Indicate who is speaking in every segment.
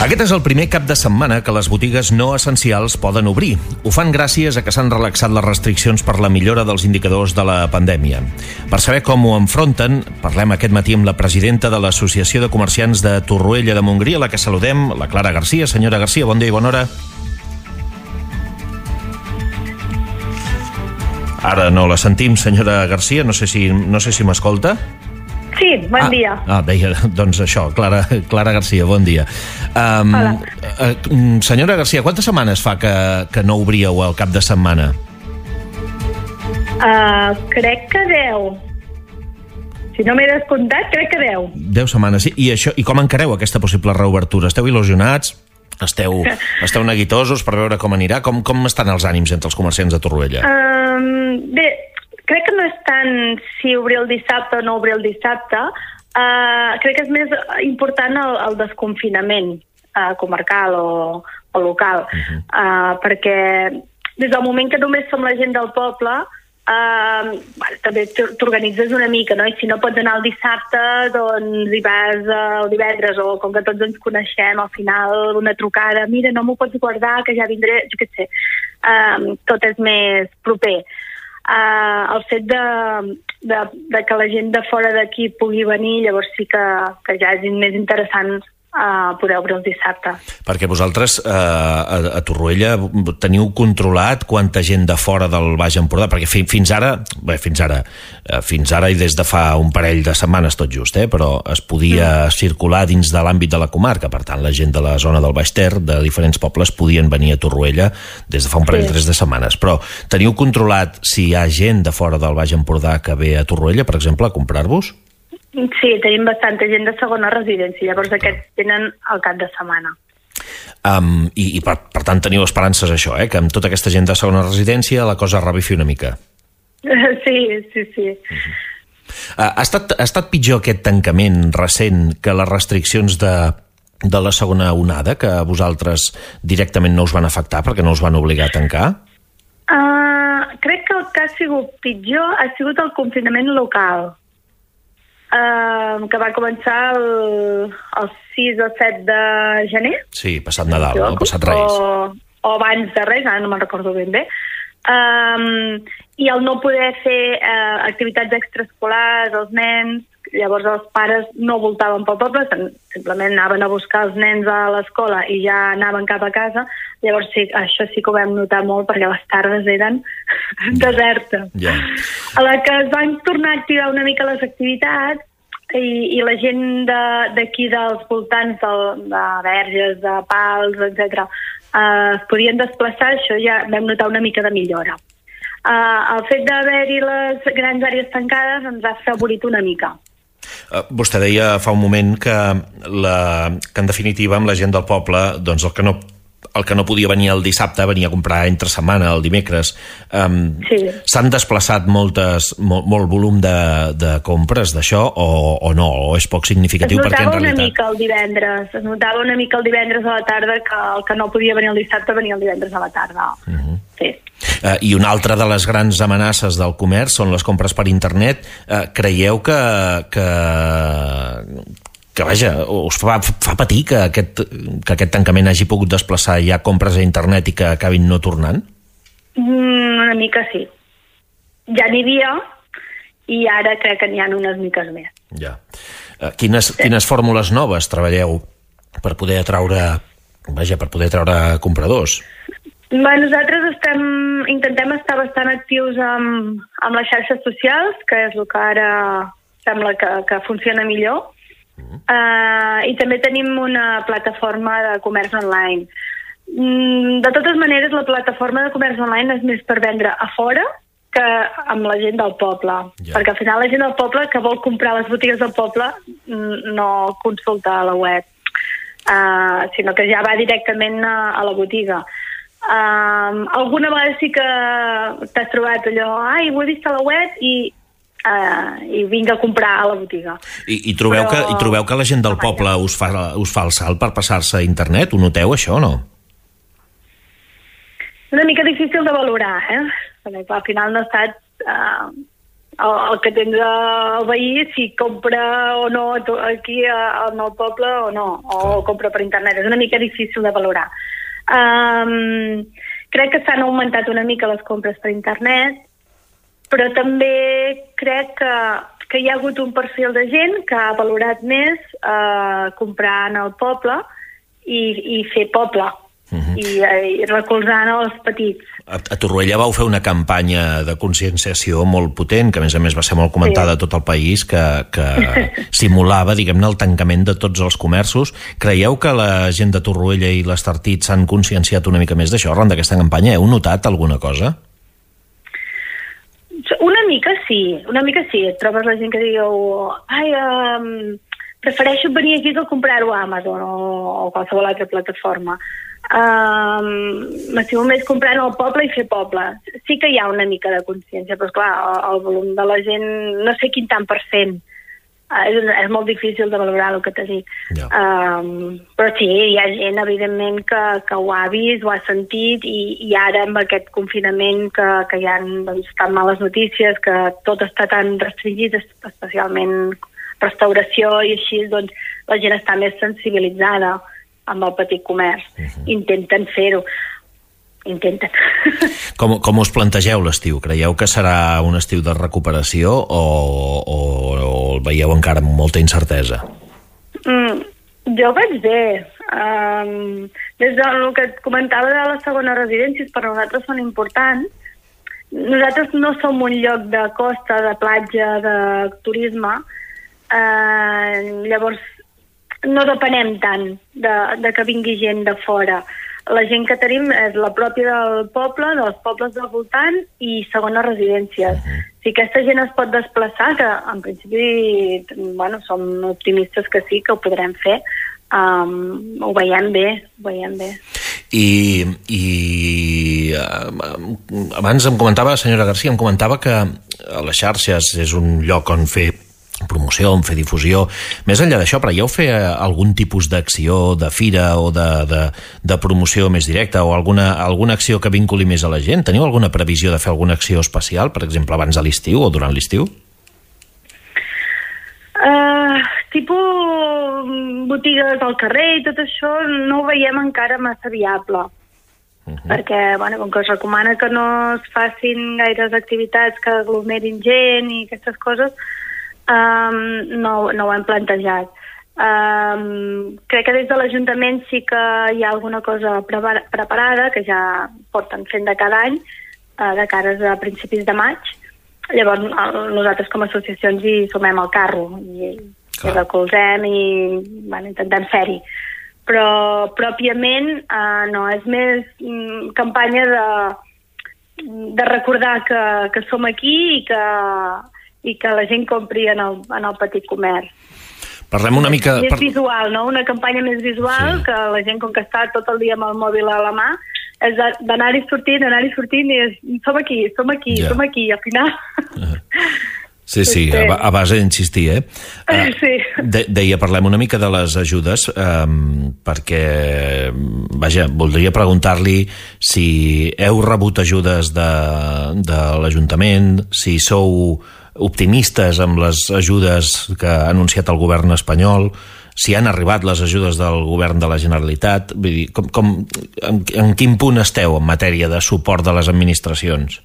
Speaker 1: Aquest és el primer cap de setmana que les botigues no essencials poden obrir. Ho fan gràcies a que s'han relaxat les restriccions per la millora dels indicadors de la pandèmia. Per saber com ho enfronten, parlem aquest matí amb la presidenta de l'Associació de Comerciants de Torroella de Montgrí, a la que saludem, la Clara Garcia. Senyora Garcia, bon dia i bona hora. Ara no la sentim, senyora Garcia, no sé si m'escolta.
Speaker 2: Sí, bon dia.
Speaker 1: Deia, doncs això, Clara Garcia, bon dia.
Speaker 2: Hola.
Speaker 1: Senyora Garcia, quantes setmanes fa que no obríeu el cap de setmana?
Speaker 2: Crec que 10. Si no m'he descomptat, crec que 10.
Speaker 1: 10 setmanes, sí. I com encareu aquesta possible reobertura? Esteu il·lusionats? Esteu neguitosos per veure com anirà? Com estan els ànims entre els comerciants de Torroella?
Speaker 2: Bé, crec que no és tant si obrir el dissabte o no obrir el dissabte. Crec que és més important el desconfinament comarcal o local. Perquè des del moment que només som la gent del poble, també t'organitzes una mica, no? I si no pots anar el dissabte, doncs hi vas el divendres, o com que tots ens coneixem, al final una trucada, mira, no m'ho pots guardar, que ja vindré, jo què sé. Tot és més proper. El fet de que la gent de fora d'aquí pugui venir, llavors sí que ja és més interessant poder obrir el dissabte. Perquè
Speaker 1: vosaltres a Torroella teniu controlat quanta gent de fora del Baix Empordà, perquè fins ara i des de fa un parell de setmanes tot just, però es podia circular dins de l'àmbit de la comarca, per tant la gent de la zona del Baix Ter, de diferents pobles, podien venir a Torroella des de fa un parell de setmanes. Però teniu controlat si hi ha gent de fora del Baix Empordà que ve a Torroella, per exemple, a comprar-vos?
Speaker 2: Sí, tenim bastanta gent de segona residència, llavors aquests tenen el cap de setmana.
Speaker 1: I per tant teniu esperances això, que amb tota aquesta gent de segona residència la cosa revifi una mica.
Speaker 2: Sí.
Speaker 1: Ha estat pitjor aquest tancament recent que les restriccions de la segona onada, que a vosaltres directament no us van afectar perquè no us van obligar a tancar?
Speaker 2: Crec que el que ha sigut pitjor ha sigut el confinament local, que va començar el 6 o 7 de gener.
Speaker 1: Sí, passat Nadal, no? Passat Reis.
Speaker 2: O abans de Reis, ara no me'n recordo ben bé. I el no poder fer activitats extraescolars als nens, llavors els pares no voltaven pel poble, simplement anaven a buscar els nens a l'escola i ja anaven cap a casa. Llavors sí, això sí que ho vam notar molt perquè les tardes eren desertes. A la que es van tornar a activar una mica les activitats i la gent d'aquí dels voltants de Verges, de Pals, etc., es podien desplaçar, això ja vam notar una mica de millora. El fet d'haver-hi les grans àrees tancades ens ha afavorit una mica.
Speaker 1: Vostè deia fa un moment que en definitiva amb la gent del poble, doncs el que no podia venir el dissabte venia a comprar entre setmana, el dimecres. S'han desplaçat molt volum de compres d'això o no? O és poc significatiu?
Speaker 2: Es notava una mica el divendres a la tarda, que el que no podia venir el dissabte venia el divendres a la tarda. Sí.
Speaker 1: I una altra de les grans amenaces del comerç són les compres per internet. Creieu que vaja, us fa patir que aquest tancament hagi pogut desplaçar ja compres a internet i que acabin no tornant?
Speaker 2: Una mica sí. Ja n'hi havia i ara crec que n'hi ha unes miques més.
Speaker 1: Ja. Quines fórmules noves treballeu per poder atraure compradors?
Speaker 2: Nosaltres intentem estar bastant actius amb les xarxes socials, que és el que ara sembla que funciona millor. I també tenim una plataforma de comerç online. De totes maneres, la plataforma de comerç online és més per vendre a fora que amb la gent del poble, perquè al final la gent del poble que vol comprar a les botigues del poble no consulta a la web, sinó que ja va directament a la botiga. Alguna vegada sí que t'has trobat allò, ho he vist a la web i vinc a comprar a la botiga.
Speaker 1: I trobeu que la gent del poble us fa el salt per passar-se a internet? Ho noteu, això, o no?
Speaker 2: Una mica difícil de valorar, perquè al final no ha estat el que tens al veí, si compra o no aquí al nou poble o no, o compra per internet. És una mica difícil de valorar. Crec que s'han augmentat una mica les compres per internet, però també crec que hi ha hagut un perfil de gent que ha valorat més comprar en el poble i fer poble. I recolzant els petits.
Speaker 1: A Torroella vau fer una campanya de conscienciació molt potent, que a més va ser molt comentada a tot el país, que simulava, diguem-ne, el tancament de tots els comerços. Creieu que la gent de Torroella i l'Estartit s'han conscienciat una mica més d'això arran d'aquesta campanya? Heu notat alguna cosa?
Speaker 2: Una mica sí. Et trobes la gent que diu prefereixo venir aquí que comprar-ho a Amazon o qualsevol altra plataforma. M'estimo més comprar al poble i fer poble. Sí que hi ha una mica de consciència, però clar, el volum de la gent, no sé quin tant %. És molt difícil de valorar el que t'he dit. Però sí, hi ha gent, evidentment, que ho ha vist, ho ha sentit, i ara amb aquest confinament que hi ha tan males notícies, que tot està tan restringit, especialment restauració i així, doncs la gent està més sensibilitzada amb el petit comerç. Intenten fer-ho.
Speaker 1: Com us plantegeu l'estiu? Creieu que serà un estiu de recuperació o el veieu encara amb molta incertesa?
Speaker 2: Jo ho veig bé. Des del que et comentava de les segones residències, per nosaltres són importants. Nosaltres no som un lloc de costa, de platja, de turisme. Llavors no depenem tant de que vingui gent de fora. La gent que tenim és la pròpia del poble, dels pobles del voltant i segones residències. Si aquesta gent es pot desplaçar, que en principi som optimistes que sí, que ho podrem fer, ho veiem bé.
Speaker 1: I abans em comentava, senyora Garcia, que a les xarxes és un lloc on fer promoció, on fer difusió. Més enllà d'això, preieu fer algun tipus d'acció, de fira o de promoció més directa o alguna acció que vinculi més a la gent? Teniu alguna previsió de fer alguna acció especial, per exemple, abans de l'estiu o durant l'estiu?
Speaker 2: Tipus botigues al carrer i tot això no ho veiem encara massa viable. Perquè, com que es recomana que no es facin gaires activitats que aglomerin gent i aquestes coses, no ho hem plantejat. Crec que des de l'Ajuntament sí que hi ha alguna cosa preparada, que ja porten fent de cada any, de cares a principis de maig. Llavors nosaltres com a associacions hi sumem al carro i recolzem i intentem fer-hi. Però pròpiament no, és més campanya de recordar que som aquí i que la gent compri en el petit comerç.
Speaker 1: Parlem una mica...
Speaker 2: És visual, no? Una campanya més visual, que la gent, com que està tot el dia amb el mòbil a la mà, és d'anar-hi sortint i som aquí, i al final...
Speaker 1: Sí, a base d'insistir,
Speaker 2: Sí.
Speaker 1: Deia, parlem una mica de les ajudes, perquè, vaja, voldria preguntar-li si heu rebut ajudes de l'Ajuntament, si sou optimistes amb les ajudes que ha anunciat el govern espanyol, si han arribat les ajudes del govern de la Generalitat. Vull dir, en quin punt esteu en matèria de suport de les administracions?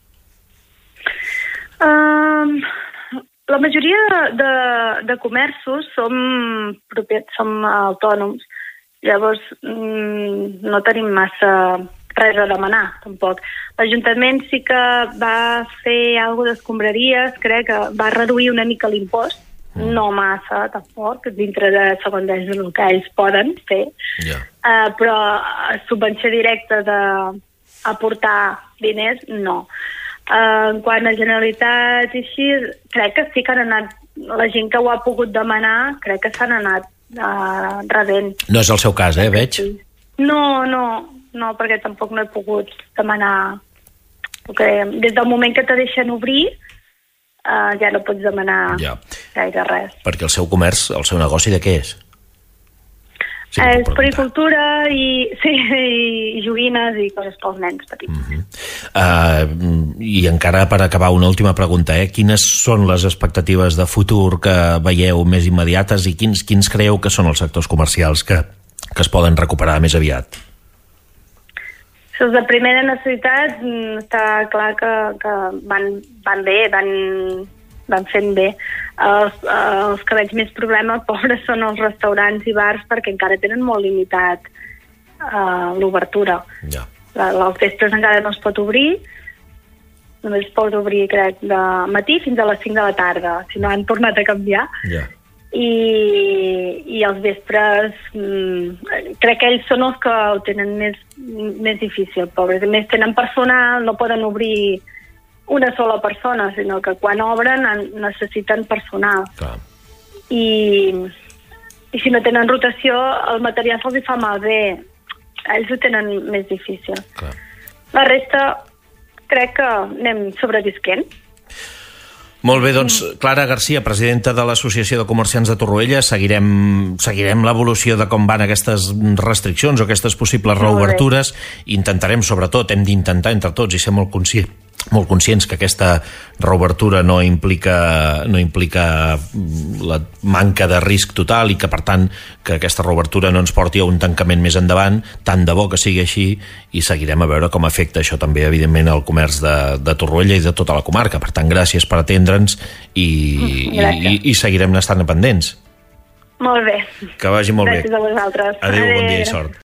Speaker 2: La majoria de comerços som autònoms, llavors no tenim massa res a demanar, tampoc. L'Ajuntament sí que va fer alguna d'escombraries, crec que va reduir una mica l'impost, no massa, tampoc, dintre de segons el que ells poden fer, però subvenció directa d'aportar diners, no. En quant a Generalitat i així, crec que sí que han anat, la gent que ho ha pogut demanar, crec que s'han anat rebent.
Speaker 1: No és el seu cas, veig?
Speaker 2: No, perquè tampoc no he pogut demanar. Des del moment que te deixen obrir, ja no pots demanar gaire res.
Speaker 1: Perquè el seu comerç, el seu negoci, de què és? Sí, és
Speaker 2: puricultura i joguines i coses pels nens petits.
Speaker 1: I encara per acabar una última pregunta, quines són les expectatives de futur que veieu més immediates i quins creieu que són els sectors comercials que es poden recuperar més aviat?
Speaker 2: Els de primera necessitat està clar que van bé, van fent bé. Els que veig més problema, pobres, són els restaurants i bars perquè encara tenen molt limitat l'obertura.
Speaker 1: Ja.
Speaker 2: Els vespres encara no es pot obrir, només es pot obrir, crec, de matí fins a les 5 de la tarda, si no han tornat a canviar.
Speaker 1: Ja.
Speaker 2: I els vespres crec que ells són els que ho tenen més difícil, pobres. A més, tenen personal, no poden obrir una sola persona, sinó que quan obren necessiten personal.
Speaker 1: Clar.
Speaker 2: I si no tenen rotació, el material se'ls fa malbé. Ells ho tenen més difícil.
Speaker 1: Clar.
Speaker 2: La resta crec que anem sobrevisquent.
Speaker 1: Molt bé, doncs, Clara Garcia, presidenta de l'Associació de Comerciants de Torroella, seguirem l'evolució de com van aquestes restriccions o aquestes possibles reobertures. Intentarem, sobretot, hem d'intentar entre tots i ser molt conscients que aquesta reobertura no implica la manca de risc total i que, per tant, que aquesta reobertura no ens porti a un tancament més endavant, tant de bo que sigui així, i seguirem a veure com afecta això també, evidentment, al comerç de Torroella i de tota la comarca. Per tant, gràcies per atendre'ns i seguirem estant pendents.
Speaker 2: Molt bé.
Speaker 1: Que vagi molt bé.
Speaker 2: Gràcies a vosaltres.
Speaker 1: Adéu, bon dia i sort.